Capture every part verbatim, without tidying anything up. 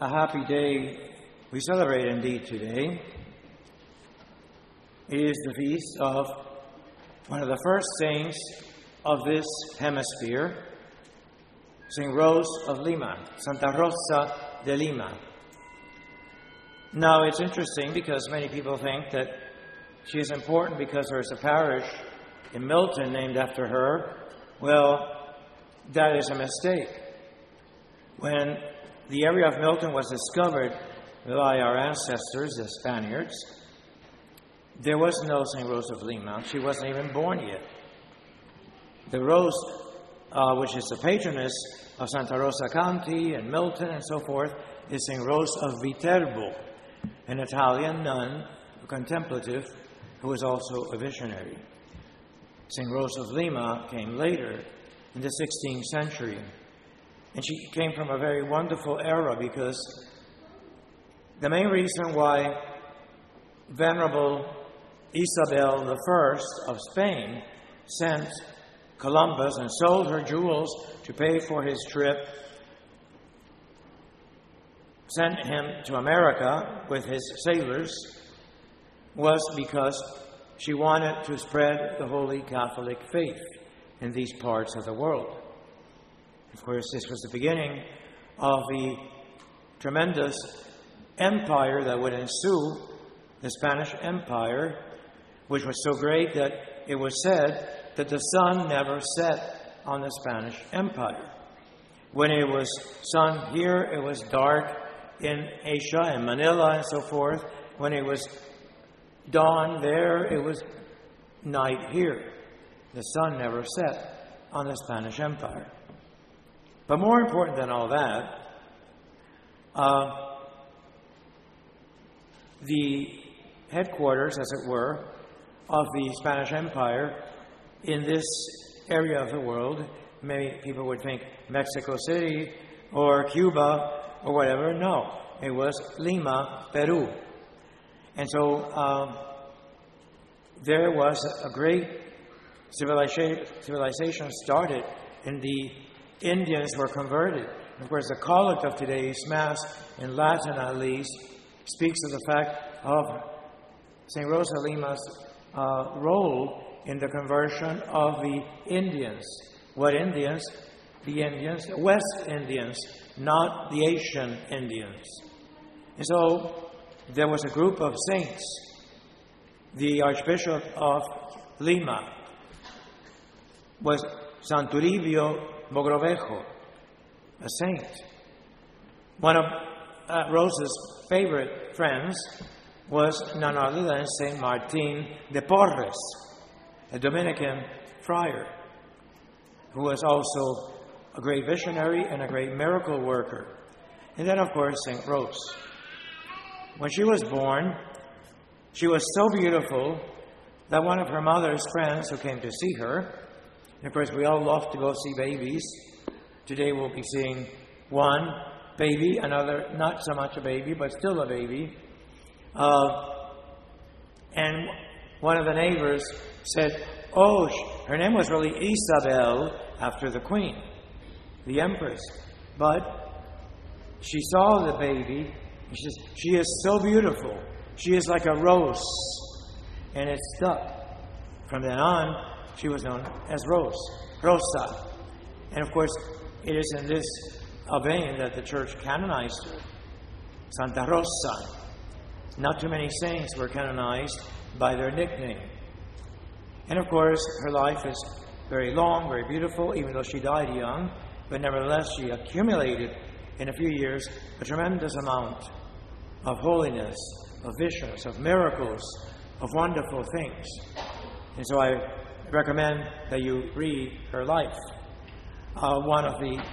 a happy day we celebrate indeed today. It is the feast of one of the first saints of this hemisphere, Saint Rose of Lima, Santa Rosa de Lima. Now, it's interesting because many people think that she is important because there's a parish in Milton named after her. Well, that is a mistake. When the area of Milton was discovered by our ancestors, the Spaniards, there was no Saint Rose of Lima. She wasn't even born yet. The Rose, uh, which is the patroness of Santa Rosa County and Milton and so forth, is Saint Rose of Viterbo, an Italian nun, a contemplative, who was also a visionary. Saint Rose of Lima came later in the sixteenth century. And she came from a very wonderful era because the main reason why Venerable Isabel the First of Spain sent Columbus and sold her jewels to pay for his trip, sent him to America with his sailors, was because she wanted to spread the Holy Catholic faith in these parts of the world. Of course, this was the beginning of the tremendous empire that would ensue, the Spanish Empire, which was so great that it was said that the sun never set on the Spanish Empire. When it was sun here, it was dark in Asia, in Manila, and so forth. When it was dawn there, it was night here. The sun never set on the Spanish Empire. But more important than all that, uh, the headquarters, as it were, of the Spanish Empire in this area of the world, many people would think Mexico City or Cuba or whatever. No, it was Lima, Peru. And so uh, there was a great civilization, civilization started, and the Indians were converted. Of course, the collect of today's Mass, in Latin at least, speaks of the fact of Saint Rosa Lima's uh, role in the conversion of the Indians. What Indians? The Indians, the West Indians, not the Asian Indians. And so there was a group of saints. The Archbishop of Lima was Santuribio Mogrovejo, a saint. One of uh, Rosa's favorite friends was none other than Saint Martin de Porres, a Dominican friar, who was also a great visionary and a great miracle worker. And then, of course, Saint Rose. When she was born, she was so beautiful that one of her mother's friends who came to see her, and of course we all love to go see babies. Today we'll be seeing one baby, another not so much a baby, but still a baby. Uh, and one of the neighbors said, oh, her name was really Isabel, after the queen, the empress. But she saw the baby, and she says, she is so beautiful. She is like a rose. And it stuck. From then on, she was known as Rose, Rosa. And of course, it is in this vein that the Church canonized her, Santa Rosa. Not too many saints were canonized by their nickname. And of course, her life is very long, very beautiful, even though she died young. But nevertheless, she accumulated in a few years a tremendous amount of holiness, of visions, of miracles, of wonderful things. And so I recommend that you read her life. Uh, one of the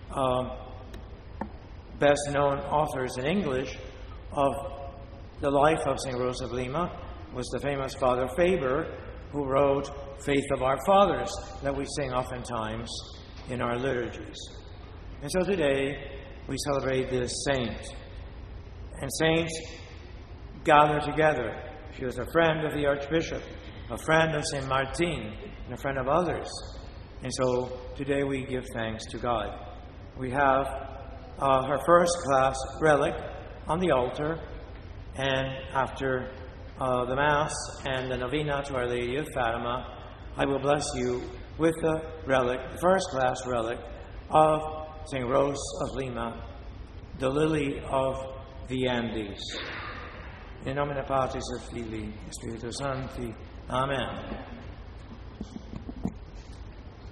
uh, best-known authors in English of the life of Saint Rose of Lima was the famous Father Faber, who wrote Faith of Our Fathers, that we sing oftentimes in our liturgies. And so today we celebrate this saint. And saints gather together. She was a friend of the Archbishop, a friend of Saint Martin, and a friend of others. And so today we give thanks to God. We have uh, her first-class relic on the altar, and after uh, the Mass and the Novena to Our Lady of Fatima, I will bless you with the relic, the first-class relic of Saint Rose of Lima, the lily of the Andes. In nomine Patris et Filii et Spiritus Sancti. Amen.